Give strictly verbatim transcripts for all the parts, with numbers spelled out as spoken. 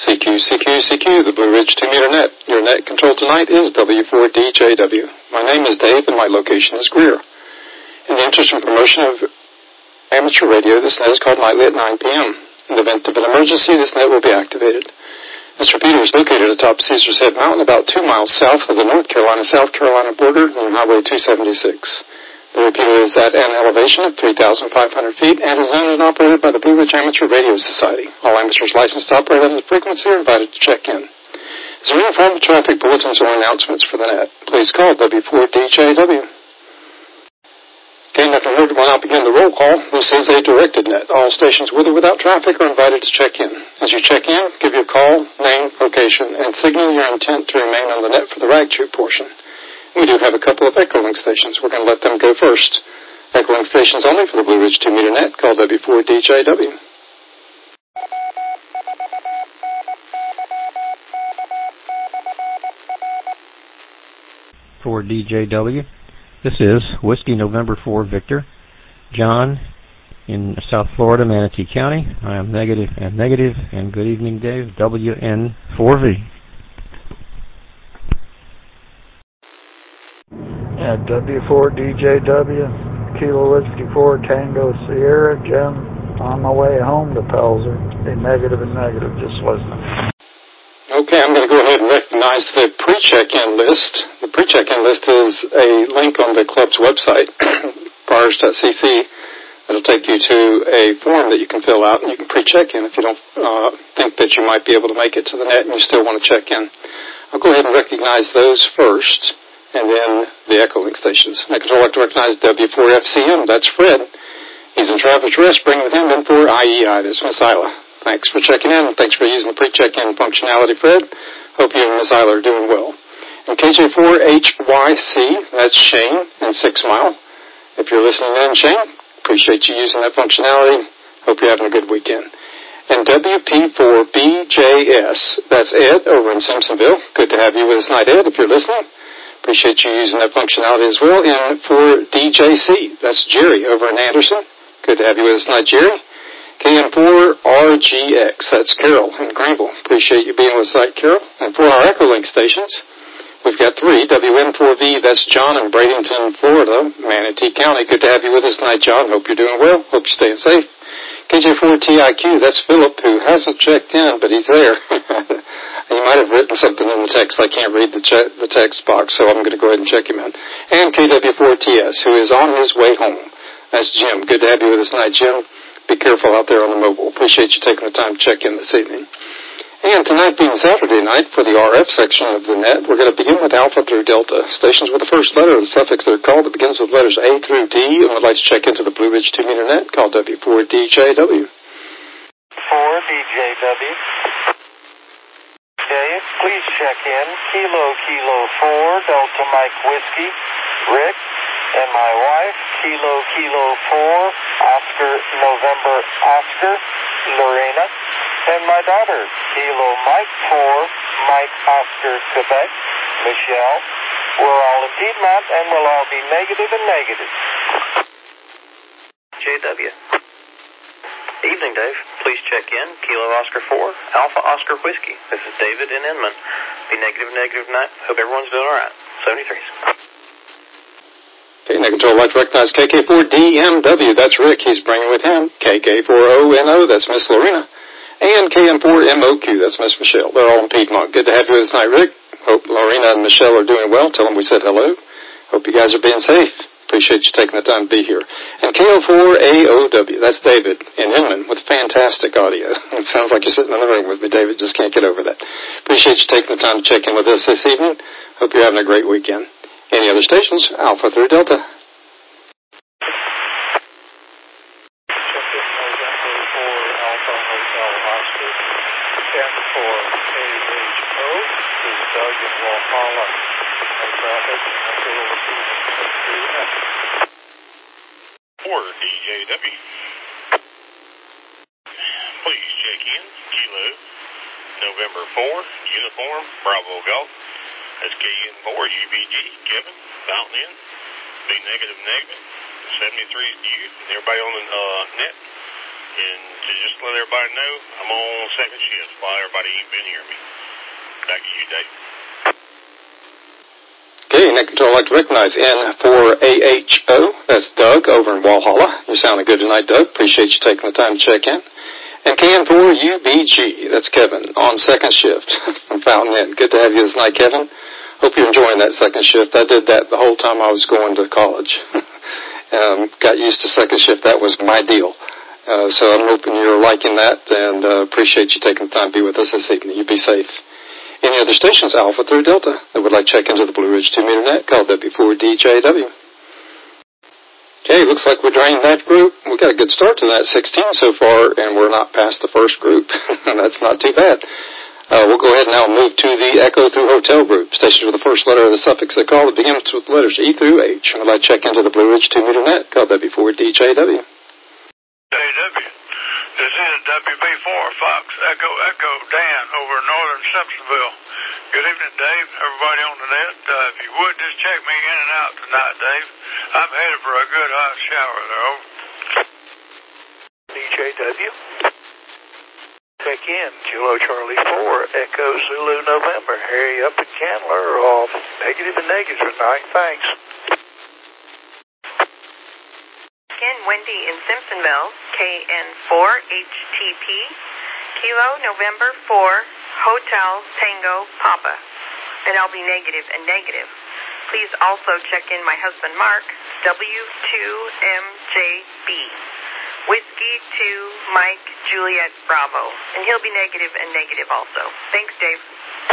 C Q, C Q, C Q, the Blue Ridge two meter net. Your net control tonight is W four D J W. My name is Dave and my location is Greer. In the interest and promotion of amateur radio, this net is called Nightly at nine p.m. In the event of an emergency, this net will be activated. This repeater is located atop Caesar's Head Mountain, about two miles south of the North Carolina-South Carolina border near Highway two seventy-six. The repeater is at an elevation of three thousand five hundred feet and is owned and operated by the Blue Ridge Amateur Radio Society. All amateurs licensed to operate on the frequency are invited to check in. Is there any form of traffic bulletins or announcements for the net? Please call W four D J W. Okay, nothing heard will now begin the roll call. This is a directed net. All stations with or without traffic are invited to check in. As you check in, give your call, name, location, and signal your intent to remain on the net for the rag tube portion. We do have a couple of Echolink stations. We're going to let them go first. Echolink stations only for the Blue Ridge two meter net. Call W four D J W. For D J W, this is Whiskey November four Victor. John in South Florida, Manatee County. I am negative and negative, and good evening, Dave. W N four V. Yeah, W four D J W, Kilo Whiskey four Tango Sierra, Jim, on my way home to Pelzer. Be negative and negative, just listening. Okay, I'm going to go ahead and recognize the pre-check-in list. The pre-check-in list is a link on the club's website, bars dot c c. It'll take you to a form that you can fill out, and you can pre-check in if you don't uh, think that you might be able to make it to the net and you still want to check in. I'll go ahead and recognize those first. And then the Echolink stations. I control like to recognize W four F C M. That's Fred. He's in Travis Rest. Bring with him in for I E I. That's Miss Isla. Thanks for checking in. Thanks for using the pre-check-in functionality, Fred. Hope you and Miss Isla are doing well. And K J four H Y C. That's Shane in Six Mile. If you're listening in, Shane, appreciate you using that functionality. Hope you're having a good weekend. And W P four B J S. That's Ed over in Simpsonville. Good to have you with us tonight, Ed, if you're listening. Appreciate you using that functionality as well. And for D J C, that's Jerry over in Anderson. Good to have you with us tonight, Jerry. K M four R G X, that's Carol in Greenville. Appreciate you being with us tonight, Carol. And for our Echolink stations, we've got three. W N four V, that's John in Bradenton, Florida, Manatee County. Good to have you with us tonight, John. Hope you're doing well. Hope you're staying safe. K J four T I Q, that's Philip, who hasn't checked in, but he's there. He might have written something in the text. I can't read the, che- the text box, so I'm going to go ahead and check him in. And K W four T S, who is on his way home. That's Jim. Good to have you with us tonight, Jim. Be careful out there on the mobile. Appreciate you taking the time to check in this evening. And tonight being Saturday night for the R F section of the net, we're going to begin with Alpha through Delta. Stations with the first letter of the suffix that are called that begins with letters A through D, and would like to check into the Blue Ridge two meter net, called W four D J W. four D J W. Okay, please check in. Kilo Kilo four Delta Mike Whiskey, Rick, and my wife, Kilo Kilo four Oscar November Oscar, Lorena, and my daughter, Kilo Mike four Mike Oscar Quebec, Michelle. We're all in Piedmont, and we'll all be negative and negative. J W. Evening, Dave. Please check in. Kilo Oscar four, Alpha Oscar Whiskey. This is David in Inman. Be negative, negative tonight. Hope everyone's doing all right. seventy-threes. Okay, now control like to recognize K K four D M W. That's Rick. He's bringing with him K K four O N O. That's Miss Lorena. And K M four M O Q. That's Miss Michelle. They're all in Piedmont. Good to have you with us tonight, Rick. Hope Lorena and Michelle are doing well. Tell them we said hello. Hope you guys are being safe. Appreciate you taking the time to be here. And K O four A O W, that's David in Inman with fantastic audio. It sounds like you're sitting in the room with me, David. Just can't get over that. Appreciate you taking the time to check in with us this evening. Hope you're having a great weekend. Any other stations? Alpha through Delta. four D J W. Please check in. Kilo November four Uniform Bravo Golf. That's K N four U B G Kevin Fountain Inn. Be negative negative. seventy-three is you. Everybody on the uh, net. And to just let everybody know, I'm on second shift while everybody ain't been hearing me. Back to you, Dave. Okay, next I'd like to recognize N four A H O. That's Doug over in Walhalla. You're sounding good tonight, Doug. Appreciate you taking the time to check in. And K N four U B G. That's Kevin on second shift from Fountain Inn. Good to have you tonight, Kevin. Hope you're enjoying that second shift. I did that the whole time I was going to college. um, got used to second shift. That was my deal. Uh, so I'm hoping you're liking that, and uh, appreciate you taking the time to be with us this evening. You be safe. Any other stations, Alpha through Delta, that would like to check into the Blue Ridge two meter net, call W four D J W. Okay, looks like we're drained that group. We got a good start to that, sixteen so far, and we're not past the first group. That's not too bad. Uh, we'll go ahead now and move to the Echo through Hotel group. Stations with the first letter of the suffix they call. It begins with the letters E through H. And I'd like to check into the Blue Ridge two meter net, call W four D J W. J W. This is W B four Fox Echo Echo Dan over in northern Simpsonville. Good evening, Dave. Everybody on the net. Uh, if you would, just check me in and out tonight, Dave. I'm headed for a good hot shower there. Over. D J W. Check in. Kilo Charlie four Echo Zulu November. Harry up at Chandler. All negative and negative tonight. Thanks. In Wendy in Simpsonville, K N four H T P, Kilo November four, Hotel Tango Papa. And I'll be negative and negative. Please also check in my husband Mark, W two M J B, Whiskey two Mike Juliet Bravo. And he'll be negative and negative also. Thanks, Dave.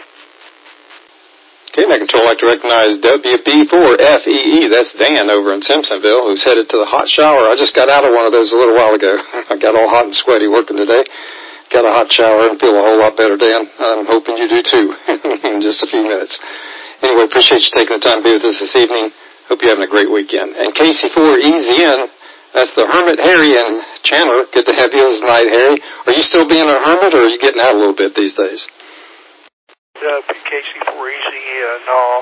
Okay, Net Control, I'd like to recognize W B four F E E. That's Dan over in Simpsonville, who's headed to the hot shower. I just got out of one of those a little while ago. I got all hot and sweaty working today. Got a hot shower and feel a whole lot better, Dan. I'm hoping you do too in just a few minutes. Anyway, appreciate you taking the time to be with us this evening. Hope you're having a great weekend. And K C four E Z N, that's the Hermit Harry and Chandler. Good to have you tonight, Harry. Are you still being a hermit, or are you getting out a little bit these days? Uh, K C four E Z N, uh,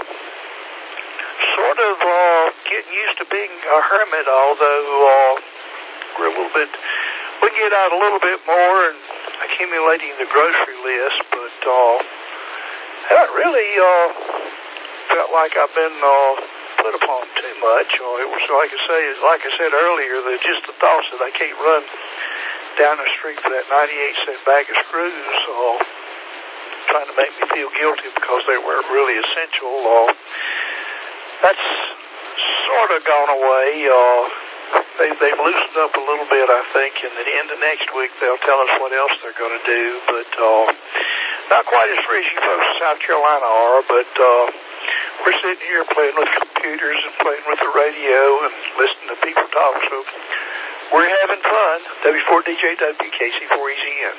sort of uh, getting used to being a hermit, although uh, we're a little bit, we get out a little bit more and accumulating the grocery list, but uh, haven't really uh, felt like I've been uh, put upon too much. Uh, it was like I say, like I said earlier, that just the thoughts that I can't run down the street for that ninety-eight cent bag of screws, uh, trying to make me feel guilty because they weren't really essential. Uh, that's sort of gone away. Uh, they, they've loosened up a little bit, I think, and at the end of next week they'll tell us what else they're going to do. But uh, not quite as free as you folks in South Carolina are, but uh, we're sitting here playing with computers and playing with the radio and listening to people talk, so we're having fun. W four D J W, K C four E Z N.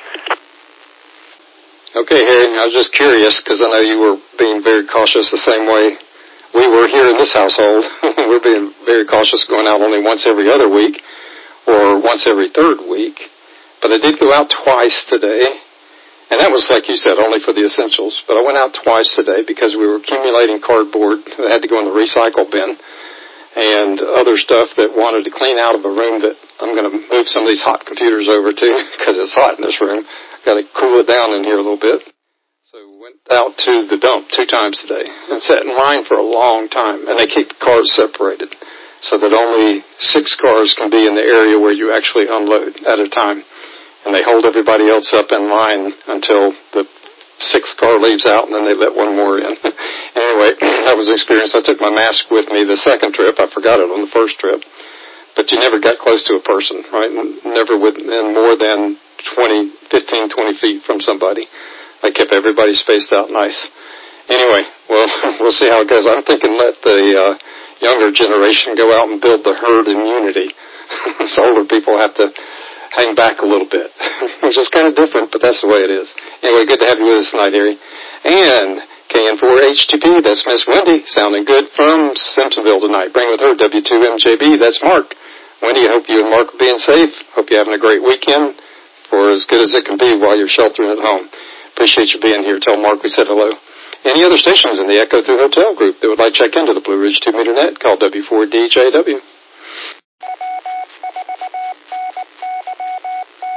Okay, Harry, I was just curious because I know you were being very cautious the same way we were here in this household. We're being very cautious going out only once every other week or once every third week. But I did go out twice today, and that was, like you said, only for the essentials. But I went out twice today because we were accumulating cardboard that had to go in the recycle bin and other stuff that wanted to clean out of a room that I'm going to move some of these hot computers over to because it's hot in this room. Got to cool it down in here a little bit. So we went out to the dump two times today and sat in line for a long time. And they keep the cars separated so that only six cars can be in the area where you actually unload at a time. And they hold everybody else up in line until the sixth car leaves out, and then they let one more in. Anyway, that was the experience. I took my mask with me the second trip. I forgot it on the first trip. But you never got close to a person, right? Never within more than twenty, fifteen, twenty feet from somebody. They kept everybody spaced out nice. Anyway, well, we'll see how it goes. I'm thinking let the uh, younger generation go out and build the herd immunity. So older people have to hang back a little bit, which is kind of different, but that's the way it is. Anyway, good to have you with us tonight, Harry. And K N four H T P, that's Miss Wendy, sounding good from Simpsonville tonight. Bring with her W two M J B, that's Mark. Wendy, I hope you and Mark are being safe. Hope you're having a great weekend for as good as it can be while you're sheltering at home. Appreciate you being here. Tell Mark we said hello. Any other stations in the Echo through Hotel group that would like to check into the Blue Ridge two meter net, call W four D J W.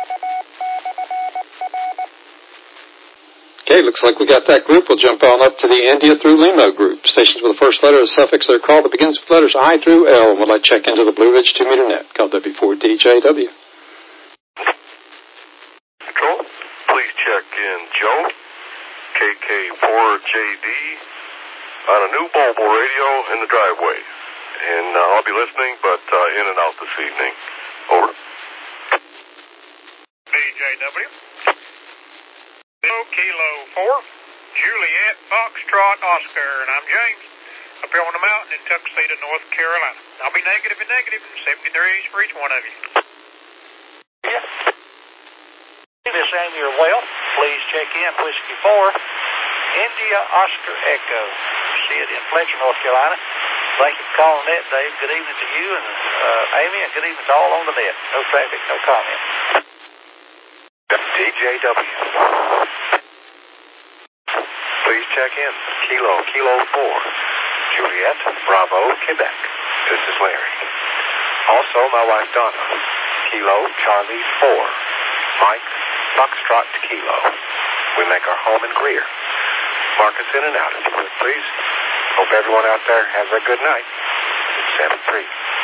Okay, looks like we got that group. We'll jump on up to the India through Lima group. Stations with the first letter of the suffix of their call that begins with letters I through L. And we'll like check into the Blue Ridge two meter net, called W four D J W. Control, please check in Joe, K K four J D, on a new mobile radio in the driveway. And uh, I'll be listening, but uh, in and out this evening. Over. D J W. Kilo four, Juliet, Foxtrot, Oscar, and I'm James, up here on the mountain in Tuxedo, North Carolina. I'll be negative and negative, seventy-threes for each one of you. Yeah. This is Samuel Well. Please check in Whiskey four, India, Oscar, Echo. See it in Fletcher, North Carolina. Thank you for calling that, Dave. Good evening to you and uh, Amy, and good evening to all on the net. No traffic, no comment. D J W. Please check in Kilo, Kilo four, Juliet, Bravo, Quebec. This is Larry. Also, my wife Donna, Kilo, Charlie four, Mike, Foxtrot, Kilo. We make our home in Greer. Mark us in and out if you would, please. Hope everyone out there has a good night. seven three.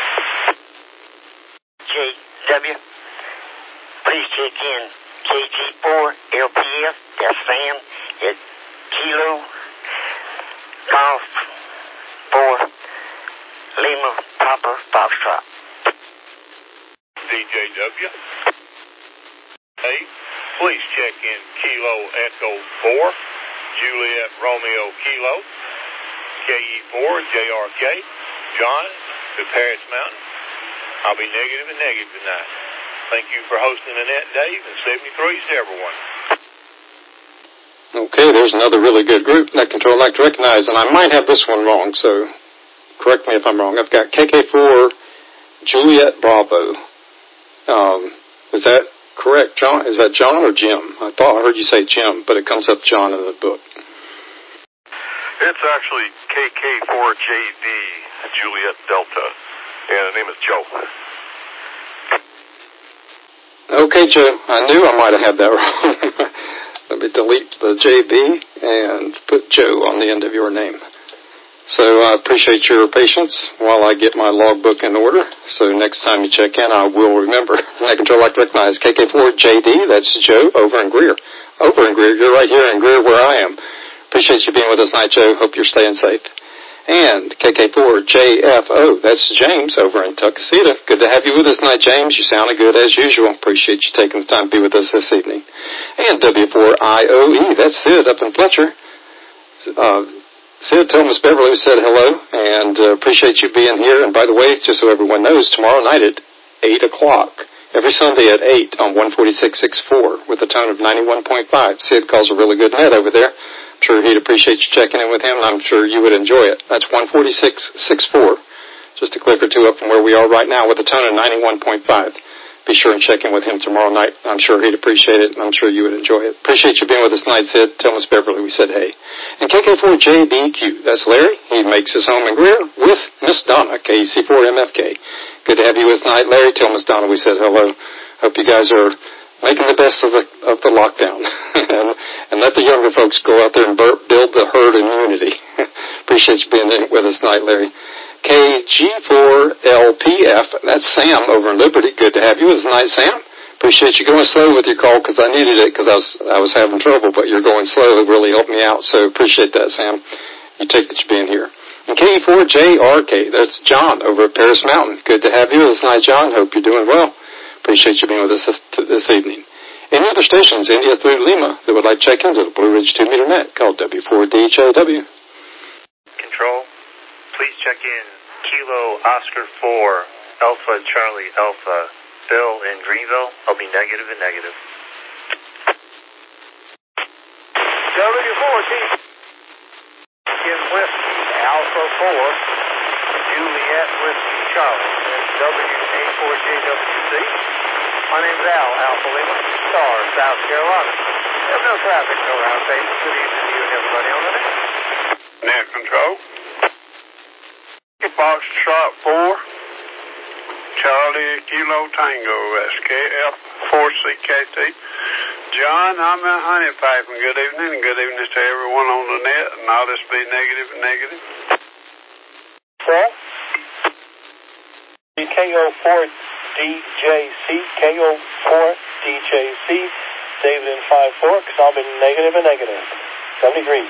J W, please check in K G four, L P F, that's Sam, at Kilo, Golf four, Lima, Papa, Foxtrot. D J W. Hey, please check in Kilo Echo four, Juliet Romeo Kilo, K E four, J R K, John, to Paris Mountain. I'll be negative and negative tonight. Thank you for hosting the net, Dave, and seventy-threes to everyone. Okay, there's another really good group, Net Control I'd like to recognize, and I might have this one wrong, so correct me if I'm wrong. I've got K K four, Juliet Bravo. Um, is that correct, John? Is that John or Jim? I thought I heard you say Jim, but it comes up John in the book. It's actually K K four J D, Juliet Delta, and the name is Joe. Okay, Joe, I knew I might have had that wrong. Let me delete the J B and put Joe on the end of your name. So I appreciate your patience while I get my logbook in order. So next time you check in, I will remember. Net Control I'd like to recognize K K four J D, that's Joe, over in Greer. Over in Greer, you're right here in Greer where I am. Appreciate you being with us tonight, Joe. Hope you're staying safe. And K K four J F O, that's James over in Tuxedo. Good to have you with us tonight, James. You sounded good as usual. Appreciate you taking the time to be with us this evening. And W four I O E, that's Sid up in Fletcher. Uh, Sid, tell Miss Beverly we said hello, and uh, appreciate you being here. And by the way, just so everyone knows, tomorrow night at eight o'clock, every Sunday at eight on one forty-six point six four with a tone of ninety-one point five. Sid calls a really good net over there. I'm sure he'd appreciate you checking in with him, and I'm sure you would enjoy it. That's one forty-six point six four, just a click or two up from where we are right now with a tone of ninety-one point five. Be sure and check in with him tomorrow night. I'm sure he'd appreciate it, and I'm sure you would enjoy it. Appreciate you being with us tonight, Sid. Tell Miss Beverly we said hey. And K K four J B Q, that's Larry. He makes his home in Greer with Miss Donna, K E C four M F K. Good to have you with us tonight, Larry. Tell Miss Donna we said hello. Hope you guys are making the best of the of the lockdown, and, and let the younger folks go out there and bur- build the herd immunity. Appreciate you being with us tonight, Larry. K G four L P F, that's Sam over in Liberty. Good to have you with us tonight, Sam. Appreciate you going slow with your call because I needed it because I was I was having trouble, but you're going slow. It really helped me out, so appreciate that, Sam. You take that you being here. And K E four J R K, that's John over at Paris Mountain. Good to have you with us tonight, John. Hope you're doing well. Appreciate you being with us this, this evening. Any other stations, India through Lima, that would like to check into the Blue Ridge two meter net called W four D J W? Control, please check in Kilo Oscar four, Alpha Charlie Alpha, Bill in Greenville. I'll be negative and negative. W four D. In Whiskey, Alpha four, Juliet Whiskey Charlie. That's W A four J W C. My name's Al, Alpha Lima, Star, South Carolina. There's no traffic, no round table. Good evening to you and everybody on the net. Net Control. Foxtrot four, Charlie Kilo Tango, S K F four C K T, John, I'm at Honey Pipe, and good evening, and good evening to everyone on the net, and I'll just be negative and negative. Paul? K O four D J C, K O four D J C, David in five four, because I'll be negative and negative. seven degrees.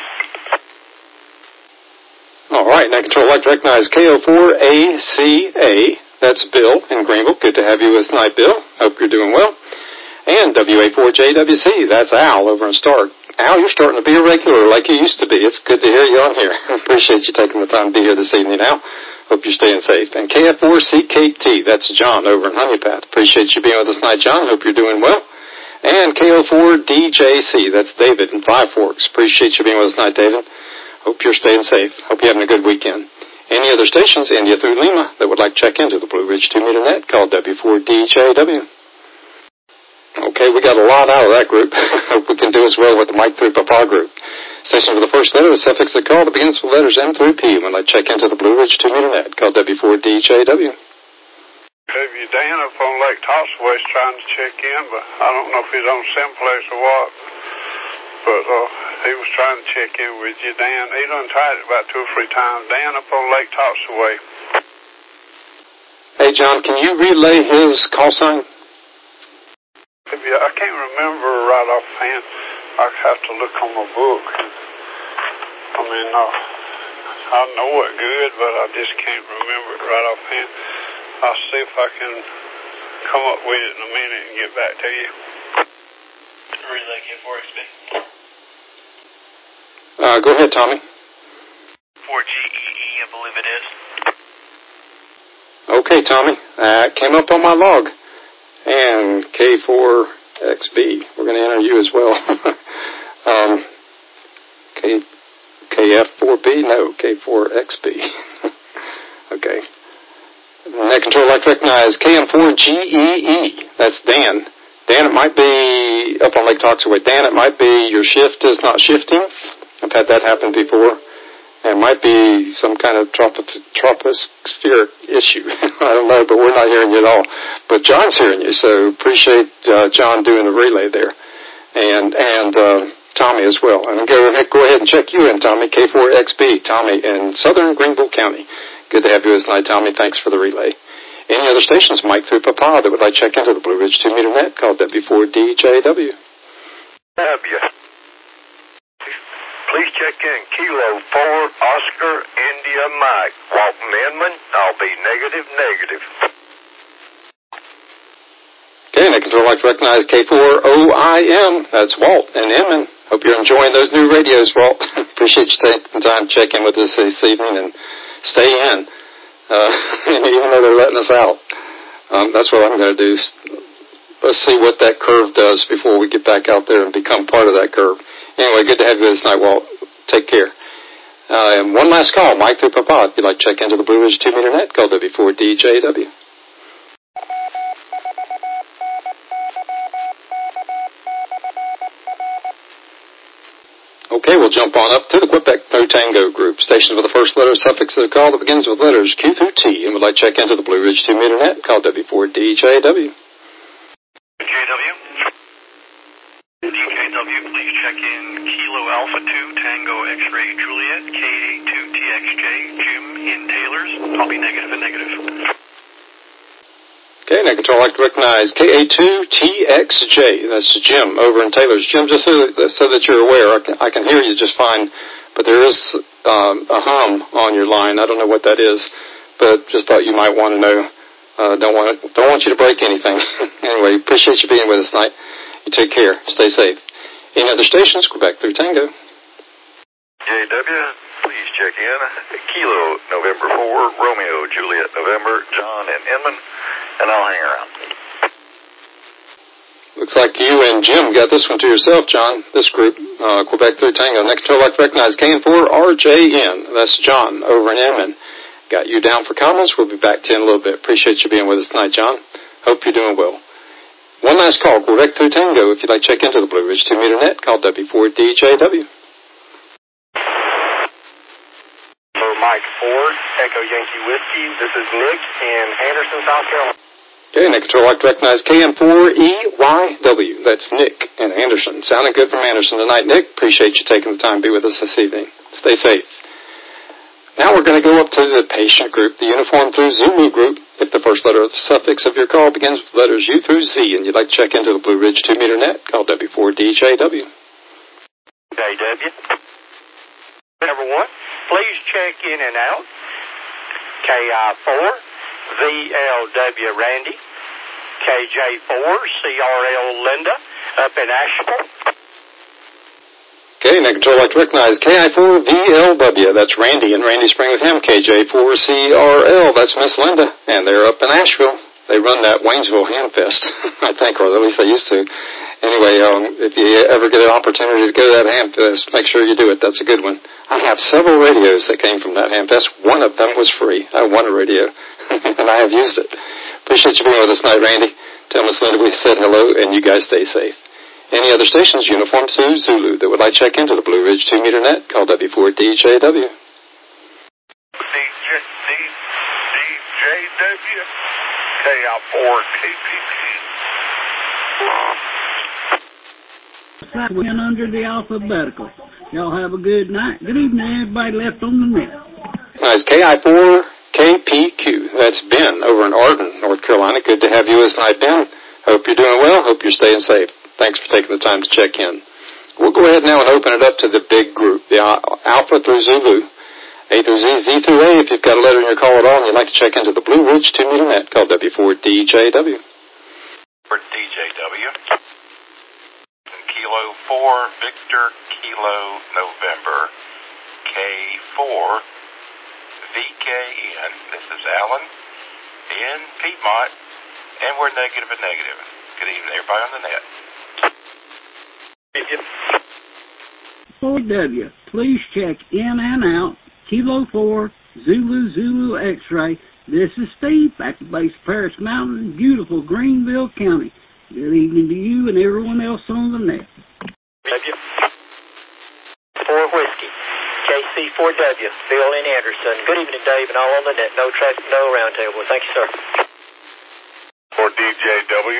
All right, now Control Light to recognize K O four A C A. That's Bill in Greenville. Good to have you with us tonight, Bill. Hope you're doing well. And W A four J W C. That's Al over in Stark. Al, you're starting to be a regular like you used to be. It's good to hear you on here. Appreciate you taking the time to be here this evening, Al. Hope you're staying safe. And K F four C K T. That's John over in Honeypath. Appreciate you being with us tonight, John. Hope you're doing well. And K O four D J C. That's David in Five Forks. Appreciate you being with us tonight, David. Hope you're staying safe. Hope you're having a good weekend. Any other stations, India through Lima, that would like to check into the Blue Ridge two meter net, call W four D J W. Okay, we got a lot out of that group. Hope we can do as well with the Mike through Papa group. Station with the first letter, the suffix of the call that begins with letters M through P. When I check into the Blue Ridge two meter net, call W four D J W. Have you Dan up on Lake Tossaway trying to check in, but I don't know if he's on Simplex or what. But uh, he was trying to check in with you, Dan. He done tried it about two or three times. Dan up on Lake Tossaway. Hey, John, can you relay his call sign? Maybe, I can't remember right offhand. I have to look on my book. I mean, uh, I know it good, but I just can't remember it right offhand. I'll see if I can come up with it in a minute and get back to you. Relay K four X B. Uh, go ahead, Tommy. four G E E, I believe it is. Okay, Tommy. That uh, came up on my log. And K four X B. We're going to enter you as well. um, K, K F four B? No, K four X B. Okay. Net control like to recognize K M four G E E. That's Dan. Dan, it might be up on Lake Toxaway. Dan, it might be your shift is not shifting. I've had that happen before. It might be some kind of tropo- tropospheric issue. I don't know, but we're not hearing you at all. But John's hearing you, so appreciate uh, John doing the relay there. And and uh, Tommy as well. And go ahead, go ahead and check you in, Tommy, K four X B, Tommy in southern Greenville County. Good to have you this night, Tommy. Thanks for the relay. Any other stations, Mike through Papa, that would like to check into the Blue Ridge two meter net, call W four D J W. W. Please check in Kilo four Oscar India Mike. Walton Inman, I'll be negative, negative. Okay, net control like to recognize K four O I M. That's Walt and Inman. Hope you're enjoying those new radios, Walt. Appreciate you taking time to check in with us this evening and stay in. Uh, even though they're letting us out. Um, that's what I'm going to do. Let's see what that curve does before we get back out there and become part of that curve. Anyway, good to have you this night, Walt. Take care. Uh, and one last call, Mike through Papa. If you'd like to check into the Blue Ridge two meter net, call W four D J W. Okay, we'll jump on up to the Quebec No Tango group. Stations with the first letter suffix of the call that begins with letters Q through T, and would like to check into the Blue Ridge two meter net, call W four D J W. D J W? D J W, please check in Kilo Alpha two, Tango X-Ray Juliet, K A two T X J, Jim in Taylor's. I'll be negative and negative. Okay, net control I'd like to recognize K A two T X J. That's Jim over in Taylor's. Jim, just so that, so that you're aware, I can, I can hear you just fine, but there is um, a hum on your line. I don't know what that is, but just thought you might want to know. Uh, don't want don't want you to break anything. Anyway, appreciate you being with us tonight. You take care. Stay safe. Any other stations? Quebec through Tango. J W, please check in. Kilo November four, Romeo Juliet November, John and Inman. And I'll hang around. Looks like you and Jim got this one to yourself, John. This group, uh, Quebec through Tango. Next to I'd like to recognize K N four R J N. That's John over in Inman. Got you down for comments. We'll be back to you in a little bit. Appreciate you being with us tonight, John. Hope you're doing well. One last call, Quebec through Tango. If you'd like to check into the Blue Ridge two meter net, call W four D J W. Mike four, Echo Yankee Whiskey. This is Nick in Anderson, South Carolina. Okay, Nick Control, I'd like to recognize K N four E Y W. That's Nick and Anderson. Sounding good from Anderson tonight, Nick. Appreciate you taking the time to be with us this evening. Stay safe. Now we're going to go up to the patient group, the uniform through Zulu group. If the first letter of the suffix of your call begins with letters U through Z and you'd like to check into the Blue Ridge two meter net, call W four D J W. J W. Number one, please check in and out. K I four, V L W Randy, K J four, C R L Linda, up in Asheville. Okay, Nick Control, I'd like to recognize K I four V L W. That's Randy and Randy Spring with him. K J four C R L, that's Miss Linda, and they're up in Asheville. They run that Waynesville Hamfest, I think, or at least they used to. Anyway, um, if you ever get an opportunity to go to that Hamfest, make sure you do it. That's a good one. I have several radios that came from that Hamfest. One of them was free. I won a radio, and I have used it. Appreciate you being with us tonight, Randy. Tell Miss Linda we said hello, and you guys stay safe. Any other stations, uniform to Zulu, that would like to check into the Blue Ridge two meter net, call W four D J W. D J, D, D J W, K I four K P P. That went under the alphabetical. Y'all have a good night. Good evening, everybody left on the net. Nice. K I four K P Q. That's Ben over in Arden, North Carolina. Good to have you with us tonight, Ben. Hope you're doing well. Hope you're staying safe. Thanks for taking the time to check in. We'll go ahead now and open it up to the big group, the Alpha through Zulu, A through Z, Z through A. If you've got a letter in your call at all and you'd like to check into the Blue Ridge two meter net, call W four D J W. For D J W. Kilo four, Victor, Kilo, November, K four, V K N. This is Alan in Piedmont, and we're negative and negative. Good evening, everybody on the net. four W, please check in and out. Kilo four, Zulu, Zulu X-ray. This is Steve, back to base Paris Mountain, beautiful Greenville County. Good evening to you and everyone else on the net. W. four Whiskey, K C four W, Bill in Anderson. Good evening, Dave, and all on the net. No traffic, no roundtable. Thank you, sir. For D J W,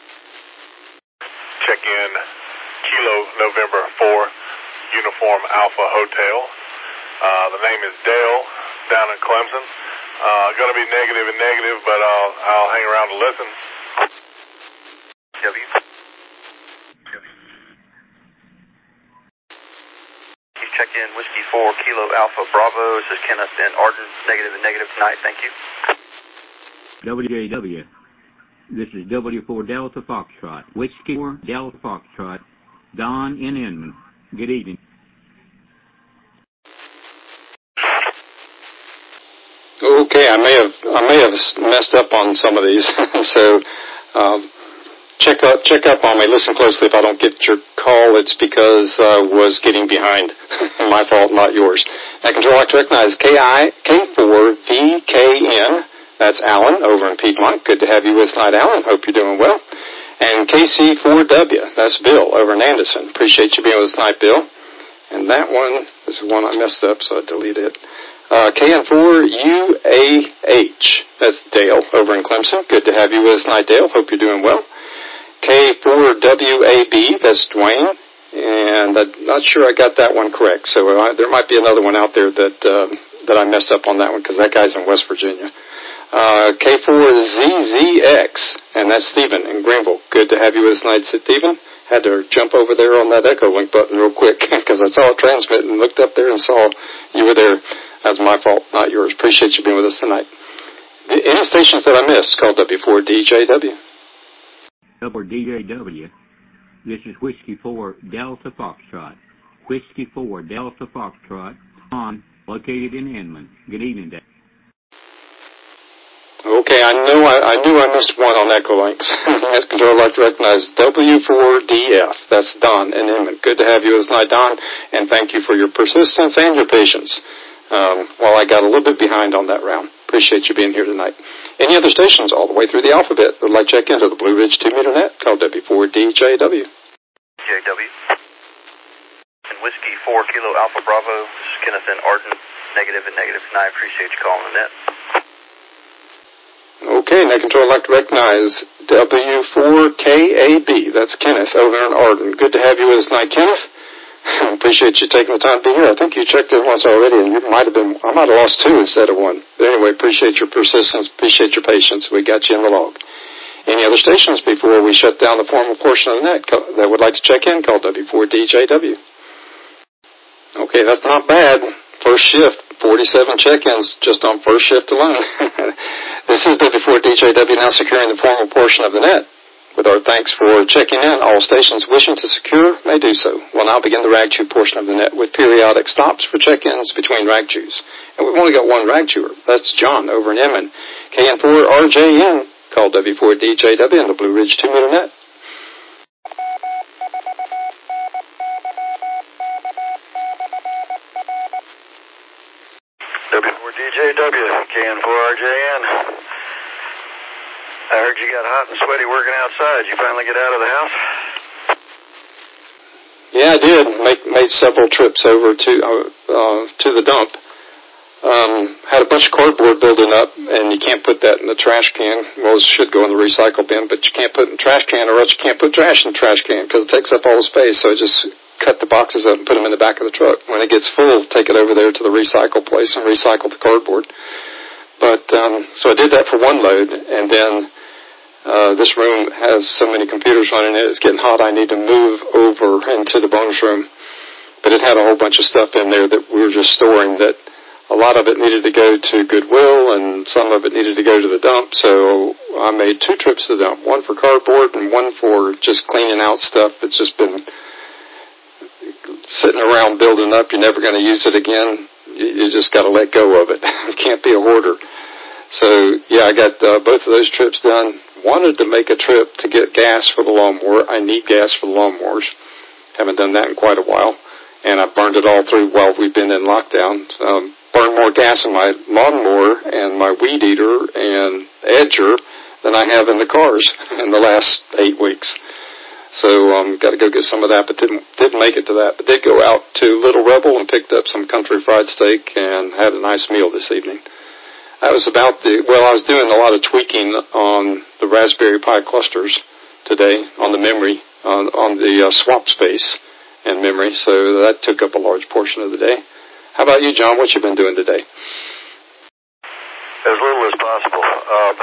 check in Kilo November four, Uniform Alpha Hotel. Uh, the name is Dale, down in Clemson. Uh, going to be negative and negative, but I'll, I'll hang around to listen. W. Please check in Whiskey four, Kilo Alpha Bravo. This is Kenneth in Arden, negative and negative tonight. Thank you. W J W. This is W four Delta Foxtrot. Whiskey four Delta Foxtrot. Don in Inman. Good evening. Okay, I may have I may have messed up on some of these, so um, check up check up on me. Listen closely. If I don't get your call, it's because I uh, was getting behind. My fault, not yours. I control I recognize K I K four V K N. That's Alan over in Piedmont. Good to have you with us tonight, Alan. Hope you're doing well. And K C four W. That's Bill over in Anderson. Appreciate you being with us tonight, Bill. And that one is one I messed up, so I deleted it. Uh, K N four U A H. That's Dale over in Clemson. Good to have you with us tonight, Dale. Hope you're doing well. K four W A B. That's Dwayne. And I'm not sure I got that one correct. So uh, there might be another one out there that uh, that I messed up on that one because that guy's in West Virginia. Uh, K four Z Z X. And that's Stephen in Greenville. Good to have you with us tonight, Stephen. Had to jump over there on that echo link button real quick because I saw it transmit and looked up there and saw you were there. That's my fault, not yours. Appreciate you being with us tonight. Any stations that I missed, call W four D J W. W four D J W. This is Whiskey four Delta Foxtrot. Whiskey four Delta Foxtrot on located in Inman. Good evening, Dave. Okay, I knew I, I knew I missed one on Echo Links. As control, I'd like to recognize W four D F. That's Don in Inman. Good to have you with us tonight, Don, and thank you for your persistence and your patience. Um, while I got a little bit behind on that round. Appreciate you being here tonight. Any other stations all the way through the alphabet that would like to check into the Blue Ridge two meter net, call W four D J W. J W. And Whiskey four Kilo Alpha Bravo. This is Kenneth in Arden, negative and negative tonight. Appreciate you calling the net. Okay, net control, I'd like to recognize W four K A B. That's Kenneth over in Arden. Good to have you with us tonight, Kenneth. I appreciate you taking the time to be here. I think you checked in once already, and you might have been, I might have lost two instead of one. But anyway, appreciate your persistence, appreciate your patience. We got you in the log. Any other stations before we shut down the formal portion of the net that would like to check in? Call W four D J W. Okay, that's not bad. First shift, forty-seven check-ins just on first shift alone. This is W four D J W now securing the formal portion of the net. With our thanks for checking in, all stations wishing to secure may do so. We'll now begin the rag chew portion of the net with periodic stops for check-ins between rag chews. And we've only got one rag chewer. That's John over in Inman. K N four R J N. Call W four D J W in the Blue Ridge two meter net. W four D J W, K N four R J N. I heard you got hot and sweaty working outside. You finally get out of the house? Yeah, I did. Make, made several trips over to uh, uh, to the dump. Um, had a bunch of cardboard building up, and you can't put that in the trash can. Well, it should go in the recycle bin, but you can't put it in the trash can, or else you can't put trash in the trash can because it takes up all the space. So I just cut the boxes up and put them in the back of the truck. When it gets full, take it over there to the recycle place and recycle the cardboard. But um, so I did that for one load, and then uh, this room has so many computers running it. It's getting hot. I need to move over into the bonus room. But it had a whole bunch of stuff in there that we were just storing that. A lot of it needed to go to Goodwill, and some of it needed to go to the dump, so I made two trips to the dump, one for cardboard and one for just cleaning out stuff that's just been sitting around building up. You're never going to use it again. You, you just got to let go of it. You can't be a hoarder. So, yeah, I got uh, both of those trips done. Wanted to make a trip to get gas for the lawnmower. I need gas for the lawnmowers. Haven't done that in quite a while, and I burned it all through while we've been in lockdown. Um, burned more gas in my lawnmower and my weed eater and edger than I have in the cars in the last eight weeks. So um, got to go get some of that, but didn't didn't make it to that. But did go out to Little Rebel and picked up some country fried steak and had a nice meal this evening. That was about the, well, I was doing a lot of tweaking on the Raspberry Pi clusters today on the memory, on, on the uh, swap space and memory, so that took up a large portion of the day. How about you, John? What you been doing today? As little as possible. Um,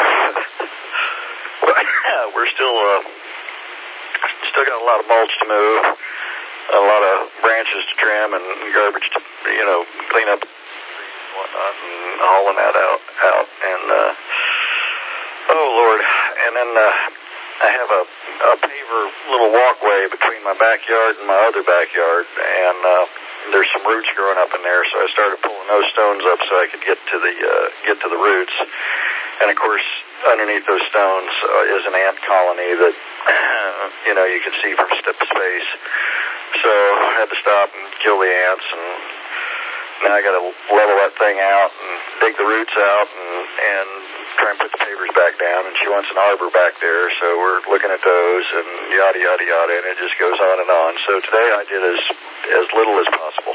we're still uh, still got a lot of mulch to move, a lot of branches to trim, and garbage to, you know, clean up and whatnot, and hauling that out. out. And uh, oh Lord! And then uh, I have a, a paver little walkway between my backyard and my other backyard, and uh, there's some roots growing up in there, so I started pulling those stones up so I could get to the uh, get to the roots. And of course, underneath those stones uh, is an ant colony that uh, you know you can see from step space. So I had to stop and kill the ants, and now I got to level that thing out and dig the roots out and and try and put the pavers back down. And she wants an arbor back there, so we're looking at those and yada yada yada, and it just goes on and on. So today I did as as little as possible.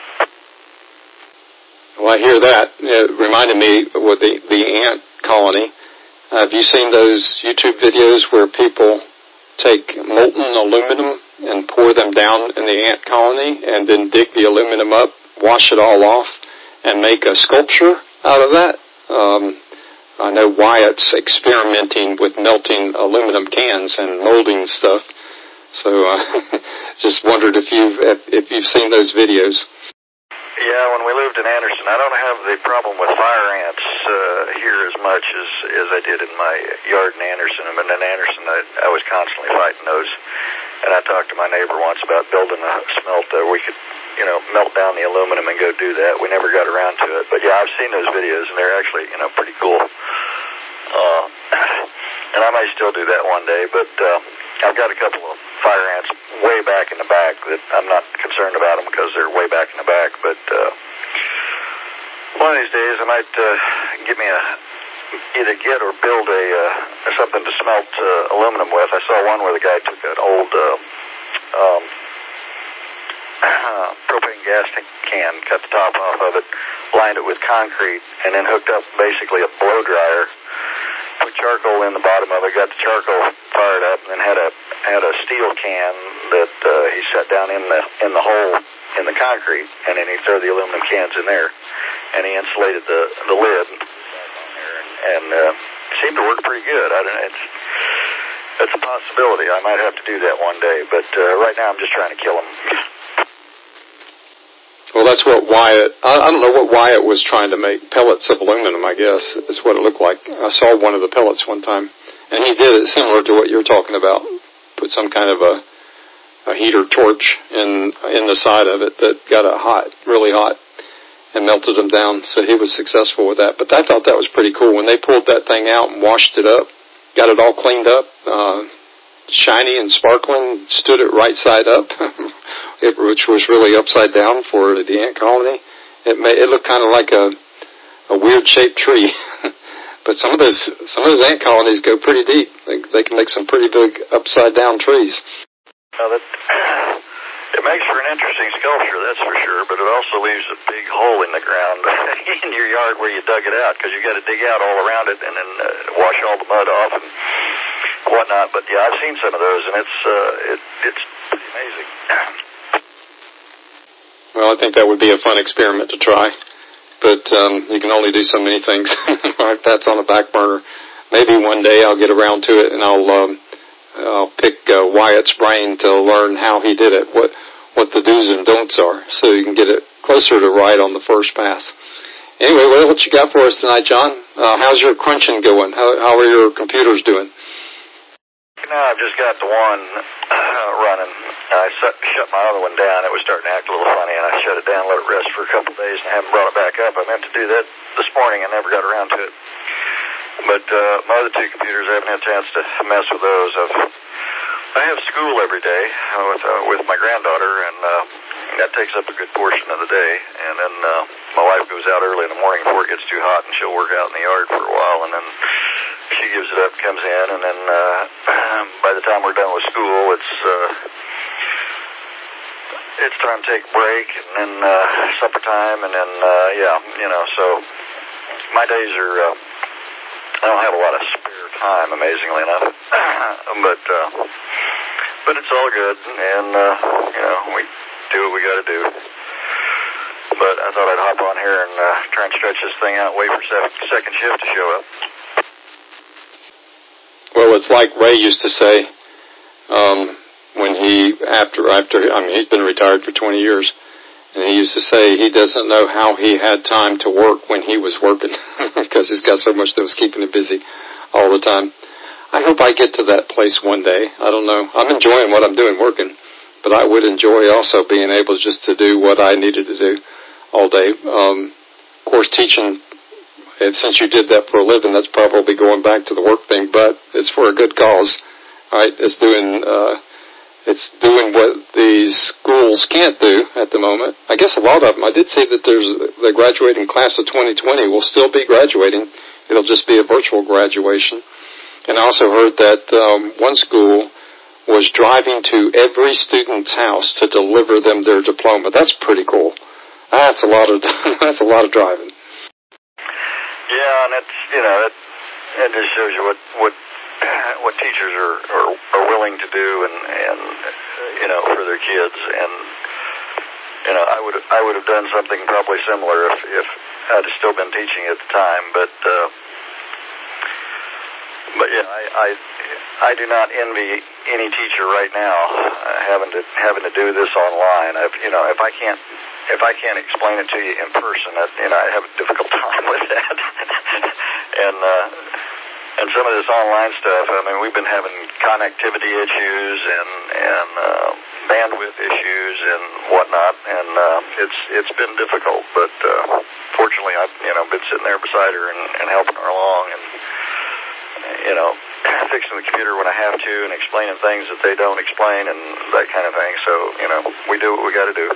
Well, I hear that. It reminded me with the the ant colony. Uh, have you seen those YouTube videos where people take molten aluminum and pour them down in the ant colony and then dig the aluminum up, wash it all off, and make a sculpture out of that? Um, I know Wyatt's experimenting with melting aluminum cans and molding stuff. So I uh, just wondered if you've, if, if you've seen those videos. Yeah, when we lived in Anderson, I don't have the problem with fire ants uh, here as much as, as I did in my yard in Anderson. I mean, in Anderson, I, I was constantly fighting those. And I talked to my neighbor once about building a smelt that we could, you know, melt down the aluminum and go do that. We never got around to it. But yeah, I've seen those videos, and they're actually, you know, pretty cool. Uh, and I may still do that one day, but uh, I've got a couple of fire ants way back in the back that I'm not concerned about them because they're way back in the back. But uh, one of these days I might uh, get me a either get or build a uh, something to smelt uh, aluminum with. I saw one where the guy took an old uh, um, uh, propane gas can, cut the top off of it, lined it with concrete, and then hooked up basically a blow dryer. Put charcoal in the bottom of it, got the charcoal fired up, and then had a had a steel can that uh, he set down in the in the hole in the concrete, and then he threw the aluminum cans in there, and he insulated the the lid, and uh, seemed to work pretty good. I don't know. It's it's a possibility. I might have to do that one day, but uh, right now I'm just trying to kill them. Well, that's what Wyatt, I, I don't know what Wyatt was trying to make, pellets of aluminum, I guess, is what it looked like. I saw one of the pellets one time, and he did it similar to what you're talking about. Put some kind of a, a heater torch in in the side of it that got a hot, really hot, and melted them down, so he was successful with that. But I thought that was pretty cool. When they pulled that thing out and washed it up, got it all cleaned up, uh, shiny and sparkling, stood it right side up, it, which was really upside down for the ant colony. It made it looked kind of like a a weird shaped tree, but some of those some of those ant colonies go pretty deep. They, they can make some pretty big upside down trees. Well, that it makes for an interesting sculpture, that's for sure. But it also leaves a big hole in the ground in your yard where you dug it out, because you got to dig out all around it and then uh, wash all the mud off and whatnot. But yeah, I've seen some of those, and it's uh, it, it's pretty amazing. Well, I think that would be a fun experiment to try, but um, you can only do so many things. That's on the back burner. Maybe one day I'll get around to it, and I'll um, I'll pick uh, Wyatt's brain to learn how he did it, what what the do's and don'ts are, so you can get it closer to right on the first pass. Anyway, well, what you got for us tonight, John? Uh, how's your crunching going? How, how are your computers doing? No, I've just got the one uh, running. I shut, shut my other one down. It was starting to act a little funny, and I shut it down, let it rest for a couple of days, and haven't brought it back up. I meant to do that this morning. I never got around to it. But uh, my other two computers, I haven't had a chance to mess with those. I've, I have school every day with uh, with my granddaughter, and uh, that takes up a good portion of the day. And then uh, my wife goes out early in the morning before it gets too hot, and she'll work out in the yard for a while, and then she gives it up, comes in, and then uh, by the time we're done with school, it's uh, it's time to take a break, and then uh, supper time, and then uh, yeah, you know. So my days are. Uh, I don't have a lot of spare time, amazingly enough, but uh, but it's all good, and uh, you know, we do what we got to do. But I thought I'd hop on here and uh, try and stretch this thing out, wait for se- second shift to show up. Well, it's like Ray used to say um, when he after after I mean he's been retired for twenty years. And he used to say he doesn't know how he had time to work when he was working because he's got so much that was keeping him busy all the time. I hope I get to that place one day. I don't know. I'm enjoying what I'm doing working, but I would enjoy also being able just to do what I needed to do all day. Um, of course, teaching, and since you did that for a living, that's probably going back to the work thing, but it's for a good cause, right? It's doing... Uh, It's doing what these schools can't do at the moment. I guess a lot of them. I did see that there's the graduating class of twenty twenty will still be graduating. It'll just be a virtual graduation. And I also heard that um, one school was driving to every student's house to deliver them their diploma. That's pretty cool. That's a lot of that's a lot of driving. Yeah, and it's you know it it just shows you what what. what teachers are, are, are willing to do and, and, you know, for their kids. And, you know, I would I would have done something probably similar if, if I'd have still been teaching at the time. But, uh, but yeah, I, I, I do not envy any teacher right now uh, having to having to do this online. I've, you know, if I can't if I can't explain it to you in person, I, you know, I have a difficult time with that. and, uh, And some of this online stuff, I mean, we've been having connectivity issues and and uh, bandwidth issues and whatnot, and uh, it's it's been difficult. But uh, fortunately, I've you know been sitting there beside her and, and helping her along, and you know, fixing the computer when I have to, and explaining things that they don't explain, and that kind of thing. So you know, we do what we got to do.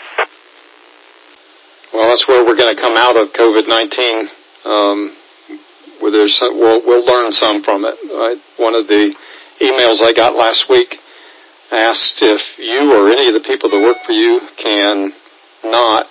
Well, that's where we're going to come out of COVID nineteen. Um, Where there's some, we'll, we'll learn some from it. Right? One of the emails I got last week asked if you or any of the people that work for you can not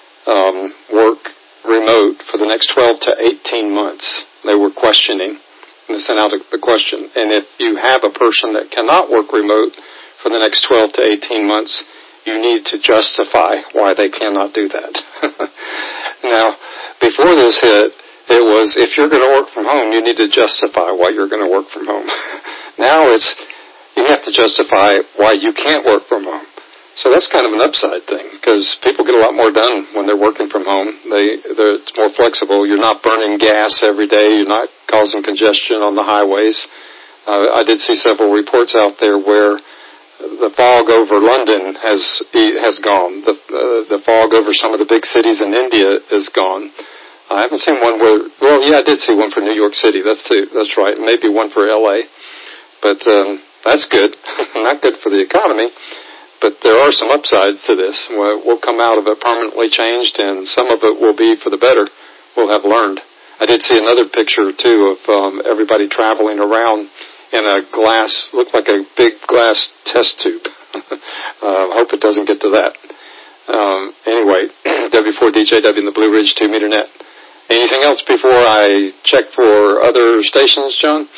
um, work remote for the next twelve to eighteen months. They were questioning and sent out a, the question. And if you have a person that cannot work remote for the next twelve to eighteen months, you need to justify why they cannot do that. Now, before this hit, it was, if you're going to work from home, you need to justify why you're going to work from home. Now it's, you have to justify why you can't work from home. So that's kind of an upside thing, because people get a lot more done when they're working from home. They, they're, it's more flexible. You're not burning gas every day. You're not causing congestion on the highways. Uh, I did see several reports out there where the fog over London has has gone. The uh, the fog over some of the big cities in India is gone. I haven't seen one where, well, yeah, I did see one for New York City. That's too, that's right. Maybe one for L A. But um, that's good. Not good for the economy. But there are some upsides to this. We'll come out of it permanently changed, and some of it will be for the better. We'll have learned. I did see another picture, too, of um, everybody traveling around in a glass, looked like a big glass test tube. uh, hope it doesn't get to that. Um, anyway, W four D J W in the Blue Ridge two meter net. Anything else before I check for other stations, John?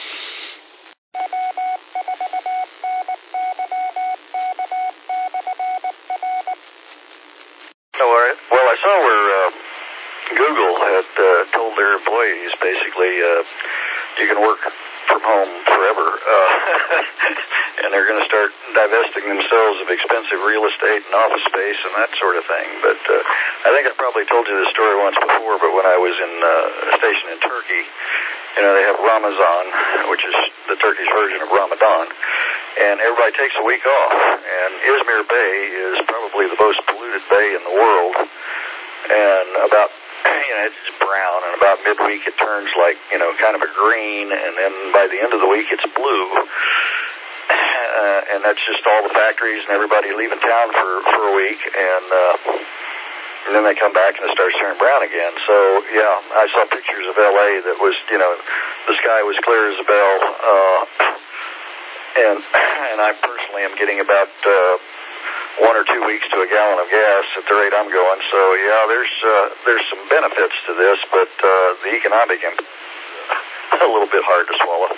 No, all right. Well, I saw where uh, Google had uh, told their employees basically uh, you can work from home forever, uh, and they're going to start divesting themselves of expensive real estate and office space and that sort of thing. But uh, I think I probably told you this story once before, but when I was in uh, a station in Turkey, you know, they have Ramazan, which is the Turkish version of Ramadan, and everybody takes a week off. And Izmir Bay is probably the most polluted bay in the world, and about you know, it's brown, and about midweek it turns like, you know, kind of a green, and then by the end of the week it's blue. Uh, and that's just all the factories and everybody leaving town for, for a week, and, uh, and then they come back and it starts turning brown again. So, yeah, I saw pictures of L A that was, you know, the sky was clear as a bell, uh, and, and I personally am getting about, uh, one or two weeks to a gallon of gas at the rate I'm going. So yeah, there's uh, there's some benefits to this, but uh, the economic impact is a little bit hard to swallow.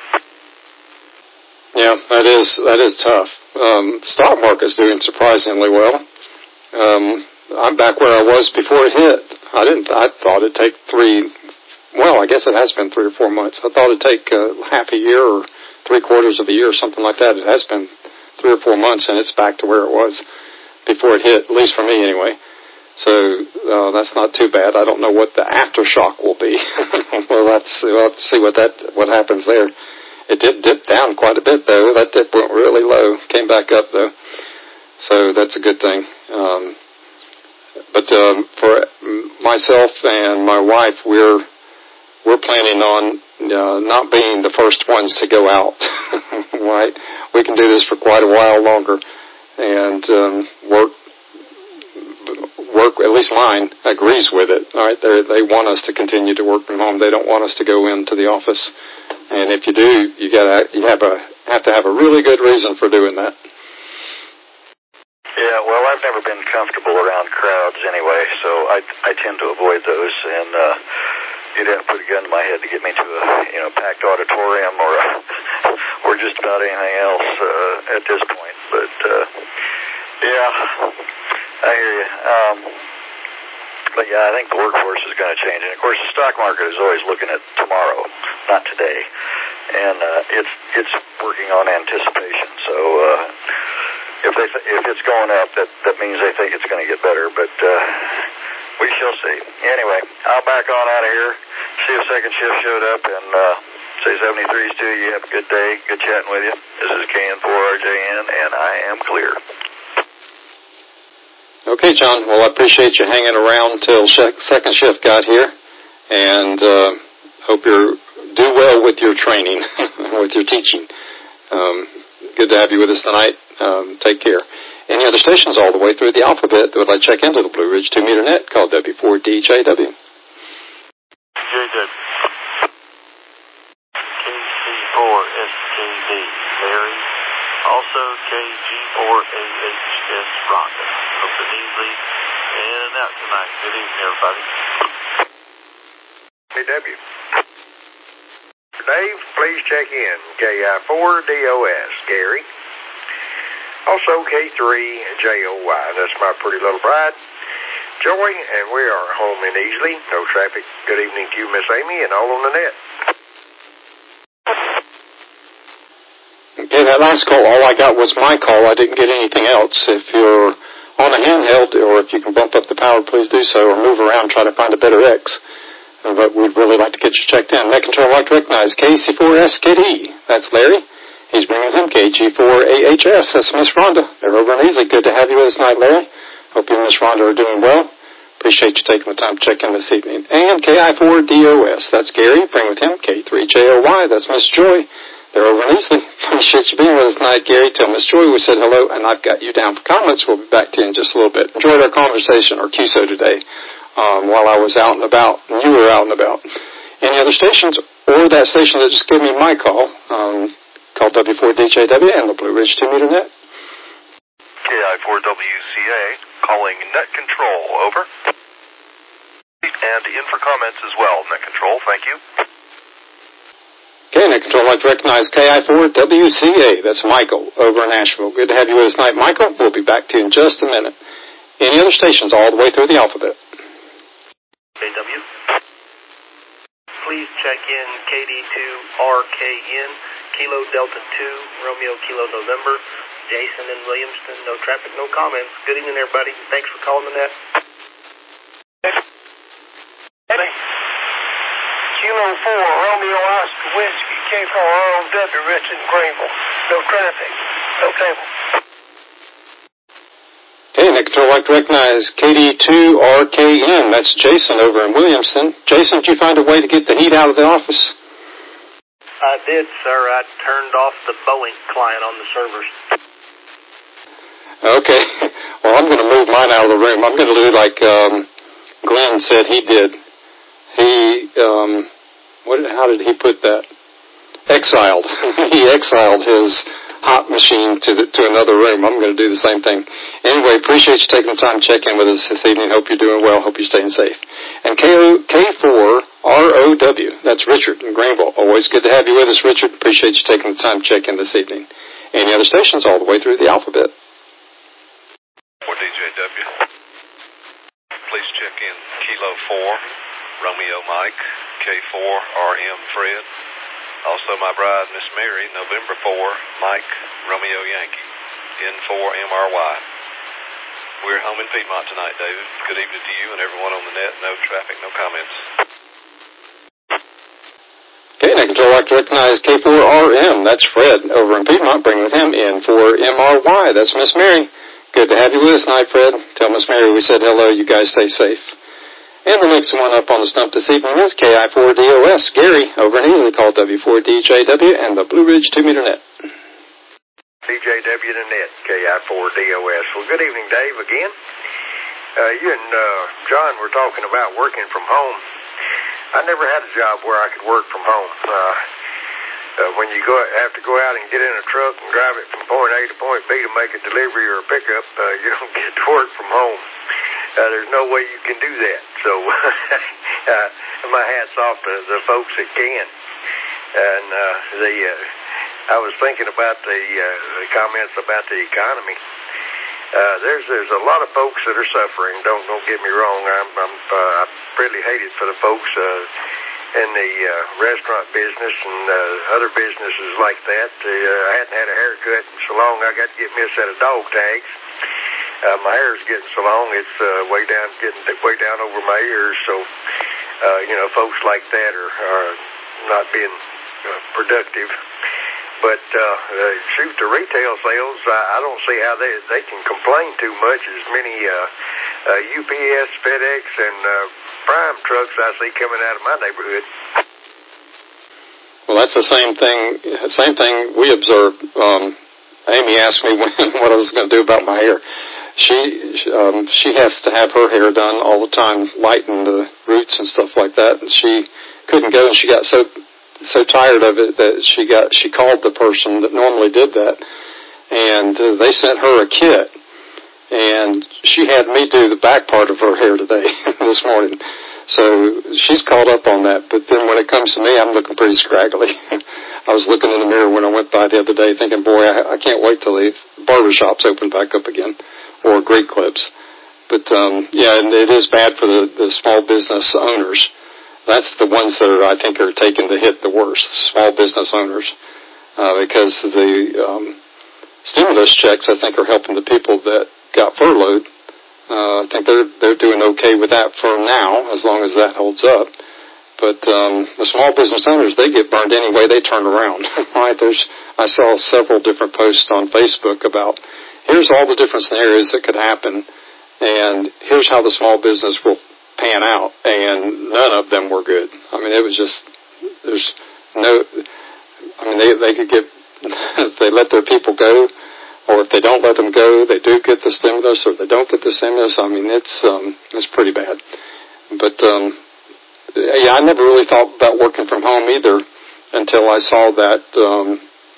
Yeah, that is that is tough. Um, the stock market's doing surprisingly well. Um, I'm back where I was before it hit. I didn't. I thought it'd take three. Well, I guess it has been three or four months. I thought it'd take uh, half a year or three quarters of a year, or something like that. It has been three or four months, and it's back to where it was before it hit, at least for me anyway. So uh, that's not too bad. I don't know what the aftershock will be. Well, let's, we'll have to see what that what happens there. It did dip down quite a bit, though. That dip went really low, came back up, though. So that's a good thing. Um, but um, for myself and my wife, we're we're planning on uh, not being the first ones to go out, right? We can do this for quite a while longer, and um, work, work. At least mine agrees with it. All right, they they want us to continue to work from home. They don't want us to go into the office, and if you do, you gotta you have a have to have a really good reason for doing that. Yeah, well, I've never been comfortable around crowds anyway, so I I tend to avoid those, and uh, you'd have to put a gun to my head to get me to a, you know, packed auditorium or a, or just about anything else uh, at this point. But, uh, yeah, I hear you. Um, but, yeah, I think the workforce is going to change. And, of course, the stock market is always looking at tomorrow, not today. And uh, it's it's working on anticipation. So uh, if they th- if it's going up, that, that means they think it's going to get better. But uh, we shall see. Anyway, I'll back on out of here, see if second shift showed up, and uh, say seventy-threes to you. Have a good day. Good chatting with you. This is K N four R J N, and I am clear. Okay, John. Well, I appreciate you hanging around till sh- second shift got here, and uh, hope you do well with your training, with your teaching. Um, good to have you with us tonight. Um, take care. Any other stations all the way through the alphabet that would like to check into the Blue Ridge two meter net, call W four D J W. J W. K C four S K D, Larry. Also K G four A H S, Rhonda. Hope it easily in and out tonight. Good evening, everybody. J W. Dave, please check in. K I four D O S, Gary. Also K three J O Y, that's my pretty little bride, Joy, and we are home in Easley. No traffic. Good evening to you, Miss Amy, and all on the net. Okay, that last call, all I got was my call. I didn't get anything else. If you're on a handheld, or if you can bump up the power, please do so, or move around, try to find a better X. But we'd really like to get you checked in. Net control, I'd like to recognize K C four S K D. That's Larry. He's bringing him K G four A H S. That's Miss Rhonda. They're over in Easley. Good to have you with us tonight, Larry. Hope you and Miss Rhonda are doing well. Appreciate you taking the time to check in this evening. And K I four D O S. That's Gary. Bring with him K three J O Y. That's Miss Joy. They're over in Easley. Appreciate you being with us tonight, Gary. Tell Miss Joy we said hello, and I've got you down for comments. We'll be back to you in just a little bit. Enjoyed our conversation, or Q S O today, um, while I was out and about, and you were out and about. Any other stations, or that station that just gave me my call, um, call W four D J W and the Blue Ridge two meter net. K I four W C A, calling Net Control, over. And in for comments as well, Net Control, thank you. Okay, Net Control, I'd like to recognize K I four W C A. That's Michael over in Nashville. Good to have you with us tonight, Michael. We'll be back to you in just a minute. Any other stations all the way through the alphabet? K W. Please check in K D two R K N, Kilo Delta two, Romeo Kilo November, Jason in Williamston. No traffic, no comments. Good evening, everybody. Thanks for calling the net. Kilo four, Romeo Oscar Whiskey, K four R O W, Richard Grable. No traffic, no table. Okay, Net Control, I'd like to recognize K D two R K N. That's Jason over in Williamston. Jason, did you find a way to get the heat out of the office? I did, sir. I turned off the Boeing client on the servers. Okay. Well, I'm going to move mine out of the room. I'm going to do like um, Glenn said he did. He, um, what? How did he put that? Exiled. He exiled his hot machine to the, to another room. I'm going to do the same thing. Anyway, appreciate you taking the time to check in with us this evening. Hope you're doing well. Hope you're staying safe. And K four R O W, that's Richard in Greenville. Always good to have you with us, Richard. Appreciate you taking the time to check in this evening. Any other stations all the way through the alphabet? For D J W, please check in Kilo four, Romeo Mike, K four R M Fred. Also my bride, Miss Mary, November four, Mike, Romeo Yankee, N four M R Y. We're home in Piedmont tonight, David. Good evening to you and everyone on the net. No traffic, no comments. Okay, Net Control, I'd like to recognize K four R M. That's Fred over in Piedmont. Bring with him N four M R Y. That's Miss Mary. Good to have you with us tonight, Fred. Tell Miss Mary we said hello. You guys stay safe. And the next one up on the stump this evening is K I four D O S. Gary over in Easley, called W four D J W and the Blue Ridge two meter net. D J W to net, K I four D O S. Well, good evening, Dave, again. Uh, you and uh, John were talking about working from home. I never had a job where I could work from home. Uh, uh, when you go have to go out and get in a truck and drive it from point A to point B to make a delivery or a pickup, uh, you don't get to work from home. Uh, there's no way you can do that. So uh, my hat's off to the folks that can. And uh, the uh, I was thinking about the, uh, the comments about the economy. Uh, there's there's a lot of folks that are suffering. Don't don't get me wrong. I'm I'm uh, I really hate it for the folks uh, in the uh, restaurant business and uh, other businesses like that. Uh, I hadn't had a haircut in so long. I got to get me a set of dog tags. Uh, my hair's getting so long, it's uh, way down, getting way down over my ears. So, uh, you know, folks like that are, are not being uh, productive. But uh, uh, shoot, the retail sales, I, I don't see how they they can complain too much. As many uh, uh, U P S, FedEx, and uh, Prime trucks I see coming out of my neighborhood. Well, that's the same thing. Same thing we observed. Um, Amy asked me when, what I was going to do about my hair. She um, she has to have her hair done all the time, lighten the roots and stuff like that. And she couldn't go, and she got so so tired of it that she got she called the person that normally did that, and uh, they sent her a kit, and she had me do the back part of her hair today this morning. So she's caught up on that. But then when it comes to me, I'm looking pretty scraggly. I was looking in the mirror when I went by the other day thinking, boy, I, I can't wait till the barber shops open back up again, or Great Clips. But, um, yeah, and it is bad for the, the small business owners. That's the ones that are, I think, are taking the hit the worst, small business owners, uh, because the um, stimulus checks, I think, are helping the people that got furloughed. Uh, I think they're they're doing okay with that for now, as long as that holds up. But um, the small business owners, they get burned anyway. They turn around. Right? There's I saw several different posts on Facebook about here's all the different scenarios that could happen, and here's how the small business will pan out. And none of them were good. I mean, it was just there's no. I mean, they they could get if they let their people go. Or if they don't let them go, they do get the stimulus, or they don't get the stimulus. I mean, it's um, it's pretty bad. But um, yeah, I never really thought about working from home either until I saw that um,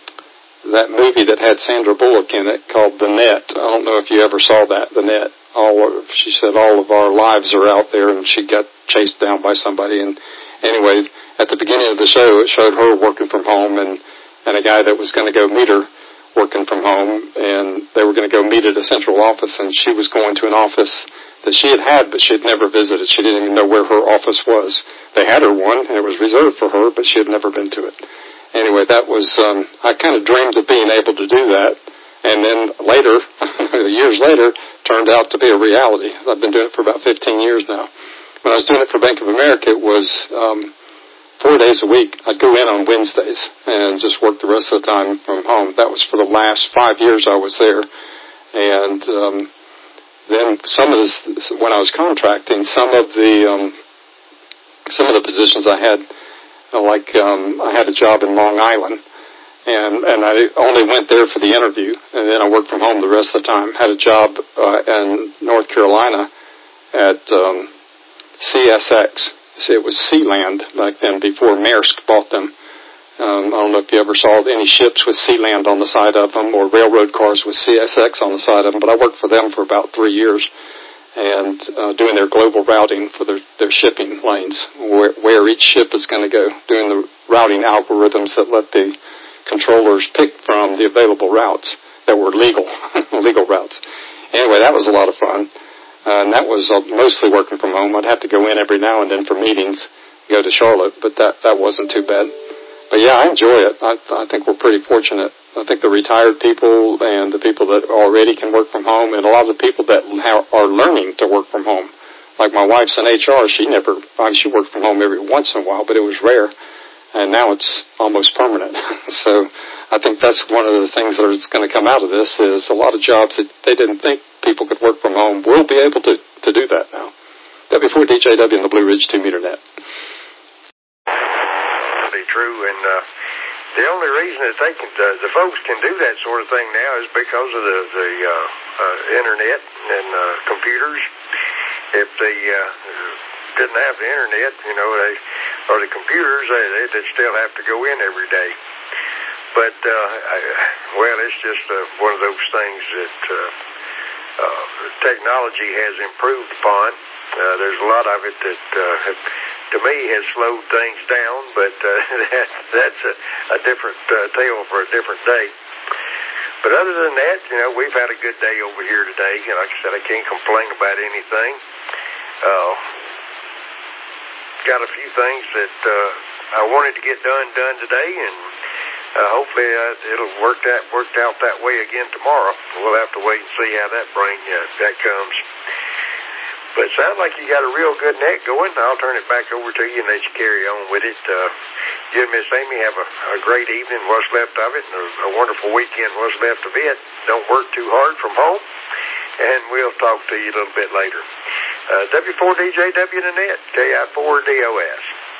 that movie that had Sandra Bullock in it called The Net. I don't know if you ever saw that, The Net. All of, she said all of our lives are out there, and she got chased down by somebody. And anyway, at the beginning of the show, it showed her working from home and and a guy that was going to go meet her working from home, and they were going to go meet at a central office, and she was going to an office that she had had, but she had never visited. She didn't even know where her office was. They had her one, and it was reserved for her, but she had never been to it. Anyway, that was, um, I kind of dreamed of being able to do that, and then later, years later, turned out to be a reality. I've been doing it for about fifteen years now. When I was doing it for Bank of America, it was um, four days a week. I'd go in on Wednesdays and just work the rest of the time from home. That was for the last five years I was there. And um, then some of this, when I was contracting, some of the um, some of the positions I had, like um, I had a job in Long Island, and and I only went there for the interview, and then I worked from home the rest of the time. Had a job uh, in North Carolina at um, C S X. See, it was Sealand back then before Maersk bought them. Um, I don't know if you ever saw any ships with Sealand on the side of them or railroad cars with C S X on the side of them, but I worked for them for about three years and uh, doing their global routing for their, their shipping lanes, where, where each ship is going to go, doing the routing algorithms that let the controllers pick from the available routes that were legal, legal routes. Anyway, that was a lot of fun. Uh, and that was uh, mostly working from home. I'd have to go in every now and then for meetings, go to Charlotte, but that, that wasn't too bad. But yeah, I enjoy it. I, I think we're pretty fortunate. I think the retired people and the people that already can work from home, and a lot of the people that ha- are learning to work from home. Like my wife's in H R, she never, I mean, she worked from home every once in a while, but it was rare. And now it's almost permanent. So I think that's one of the things that's going to come out of this is a lot of jobs that they didn't think people could work from home will be able to, to do that now. W four D J W and the Blue Ridge two meter net. Be true, and uh, the only reason that they can, uh, the folks can do that sort of thing now is because of the, the uh, uh, internet and uh, computers. If they uh, didn't have the internet, you know, they, or the computers, they, they'd still have to go in every day. But, uh, I, well, it's just uh, one of those things that uh, uh, technology has improved upon. Uh, there's a lot of it that, uh, have, to me, has slowed things down, but uh, that, that's a, a different uh, tale for a different day. But other than that, you know, we've had a good day over here today. Like I said, I can't complain about anything. Uh, got a few things that uh, I wanted to get done done today, and uh, hopefully uh, it'll work that worked out that way again tomorrow. We'll have to wait and see how that bring uh, that comes. But it sounds like you got a real good net going. I'll turn it back over to you and let you carry on with it. Uh, you and Miss Amy have a, a great evening, what's left of it, and a, a wonderful weekend, what's left of it. Don't work too hard from home, and we'll talk to you a little bit later. Uh, W four D J W the net, K I four D O S.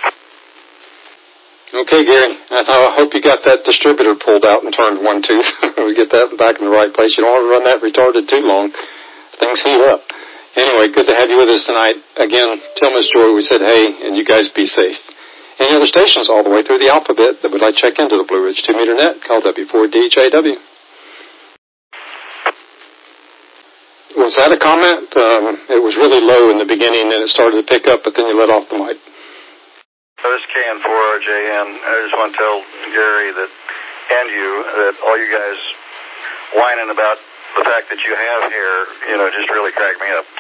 Okay, Gary. I hope you got that distributor pulled out and turned one tooth. We get that back in the right place. You don't want to run that retarded too long. Things heat up. Anyway, good to have you with us tonight. Again, tell Miss Joy we said hey, and you guys be safe. Any other stations all the way through the alphabet that would like to check into the Blue Ridge two meter net, call W four D J W. was that a comment? Um, it was really low in the beginning, and it started to pick up, but then you let off the mic. This is K N four R J N. I just want to tell Gary that, and you, that all you guys whining about the fact that you have hair, you know, just really cracked me up.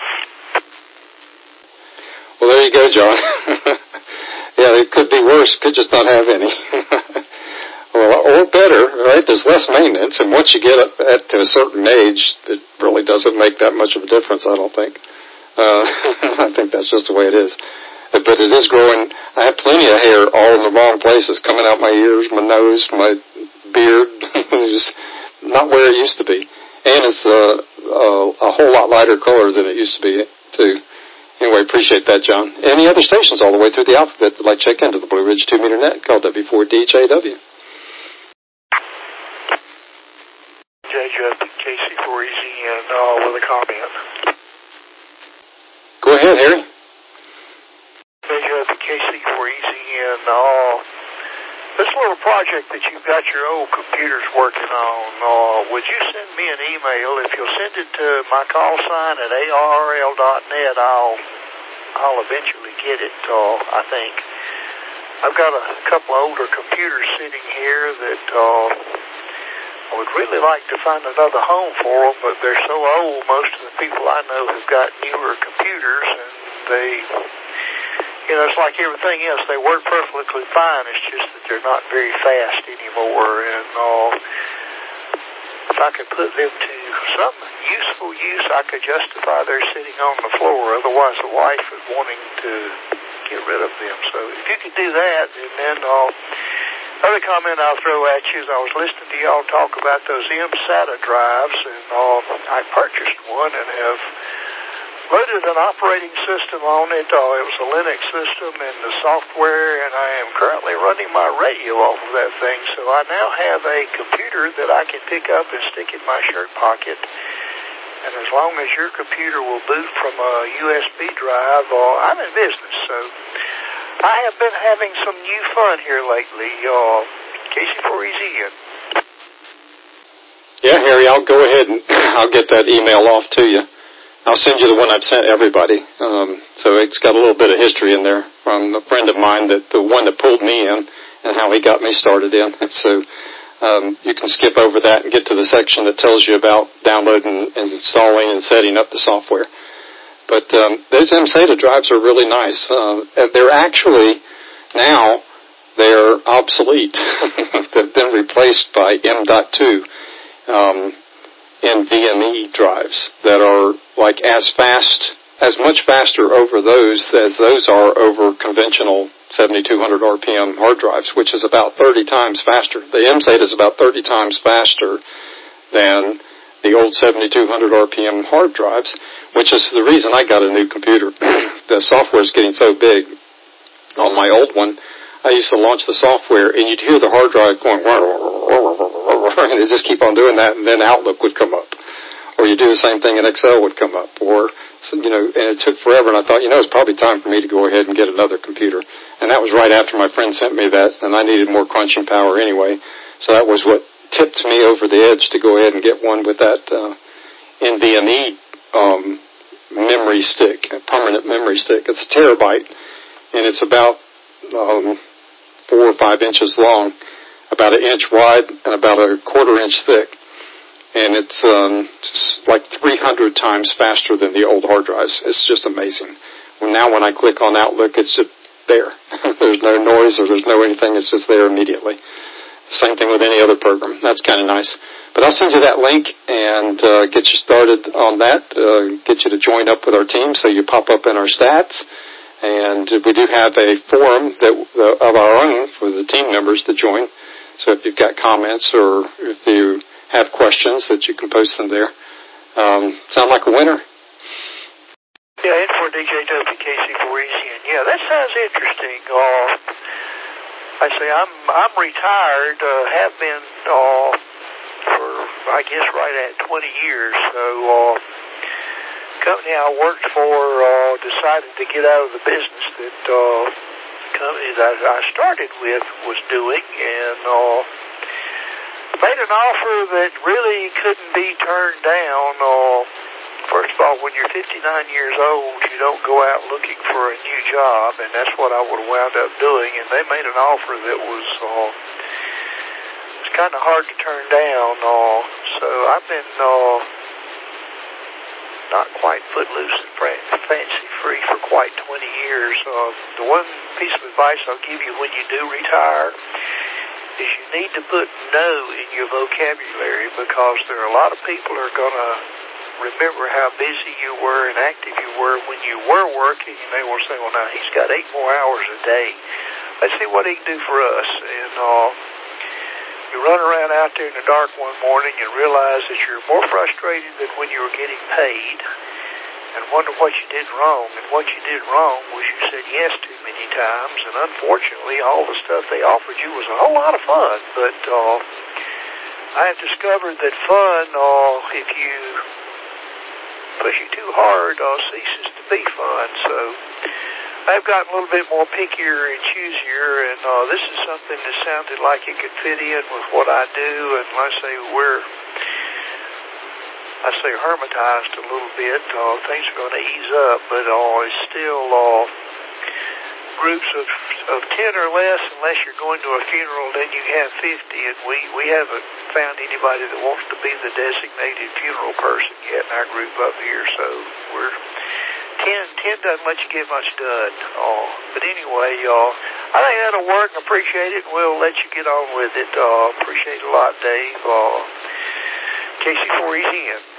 Well, there you go, John. Yeah, it could be worse. Could just not have any. Well, or better, right? There's less maintenance, and once you get up at to a certain age, it really doesn't make that much of a difference, I don't think. Uh, I think that's just the way it is. But it is growing. I have plenty of hair all in the wrong places, coming out my ears, my nose, my beard. It's just not where it used to be. And it's uh, uh, a whole lot lighter color than it used to be, too. Anyway, appreciate that, John. Any other stations all the way through the alphabet that like check into the Blue Ridge two meter net? Call W four D J W. J J K C four E Z N uh, with a comment. Go ahead, Harry. J J K C four E Z N, uh, this little project that you've got your old computers working on, uh, would you send me an email? If you'll send it to my call sign at A R L dot net, I'll, I'll eventually get it, uh, I think. I've got a couple of older computers sitting here that, uh, I would really like to find another home for them, but they're so old, most of the people I know have got newer computers, and they, you know, it's like everything else. They work perfectly fine. It's just that they're not very fast anymore, and uh, if I could put them to some useful use, I could justify their sitting on the floor. Otherwise, the wife is wanting to get rid of them. So if you could do that, and then uh, other comment I'll throw at you is I was listening to y'all talk about those M SATA drives, and uh, I purchased one and have loaded an operating system on it. Uh, it was a Linux system and the software, and I am currently running my radio off of that thing. So I now have a computer that I can pick up and stick in my shirt pocket. And as long as your computer will boot from a U S B drive, uh, I'm in business. So I have been having some new fun here lately. Uh, K C four E Z N. Yeah, Harry, I'll go ahead and I'll get that email off to you. I'll send you the one I've sent everybody. Um, so it's got a little bit of history in there from a friend of mine, that the one that pulled me in and how he got me started in. So um, you can skip over that and get to the section that tells you about downloading and installing and setting up the software. But um, those M SATA drives are really nice. Uh, they're actually now they're obsolete. They've been replaced by M dot two. Um, NVMe drives that are like as fast, as much faster over those as those are over conventional seventy-two hundred R P M hard drives, which is about thirty times faster. The M SATA is about thirty times faster than the old seventy-two hundred R P M hard drives, which is the reason I got a new computer. The software is getting so big. On my old one, I used to launch the software, and you'd hear the hard drive going, and it'd just keep on doing that, and then Outlook would come up. Or you do the same thing and Excel would come up. Or, you know, and it took forever, and I thought, you know, it's probably time for me to go ahead and get another computer. And that was right after my friend sent me that, and I needed more crunching power anyway. So that was what tipped me over the edge to go ahead and get one with that uh, NVMe um, memory stick, a permanent memory stick. It's a terabyte, and it's about um, four or five inches long, about an inch wide, and about a quarter inch thick. And it's um, like three hundred times faster than the old hard drives. It's just amazing. Well, now when I click on Outlook, it's just there. There's no noise or there's no anything. It's just there immediately. Same thing with any other program. That's kind of nice. But I'll send you that link and uh, get you started on that, uh, get you to join up with our team so you pop up in our stats. And we do have a forum that uh, of our own for the team members to join. So if you've got comments or if you have questions, that you can post them there. Um, sound like a winner? Yeah, N four D J W K C four E Z N. Yeah, that sounds interesting. Uh, I say I'm I'm retired, uh, have been uh, for I guess right at twenty years. So uh, the company I worked for uh, decided to get out of the business that uh, the company that I started with was doing, and uh, made an offer that really couldn't be turned down. Uh, first uh, when you're fifty-nine years old, you don't go out looking for a new job, and that's what I would have wound up doing. And they made an offer that was uh, was kind of hard to turn down. Uh, so I've been uh, not quite footloose and fancy-free for quite twenty years. Uh, the one piece of advice I'll give you when you do retire is you need to put no in your vocabulary, because there are a lot of people who are going to remember how busy you were and active you were when you were working, and they will say, well, now he's got eight more hours a day. Let's see what he can do for us. And uh, you run around out there in the dark one morning and realize that you're more frustrated than when you were getting paid, and wonder what you did wrong. And what you did wrong was you said yes too many times, and unfortunately all the stuff they offered you was a whole lot of fun. But uh, I have discovered that fun, uh, if you push you too hard, uh, ceases to be fun. So I've gotten a little bit more pickier and choosier, and uh, this is something that sounded like it could fit in with what I do. And I say we're I say hermitized a little bit. Uh, things are going to ease up, but uh, it's still uh, groups of of ten or less, unless you're going to a funeral, then you have fifty, and we, we haven't found anybody that wants to be the designated funeral person yet in our group up here, so we're ten, ten doesn't let you get much done. Uh, but anyway, uh, I think that'll work. Appreciate it, and we'll let you get on with it. Uh, appreciate it a lot, Dave. Uh, K C four Easy in.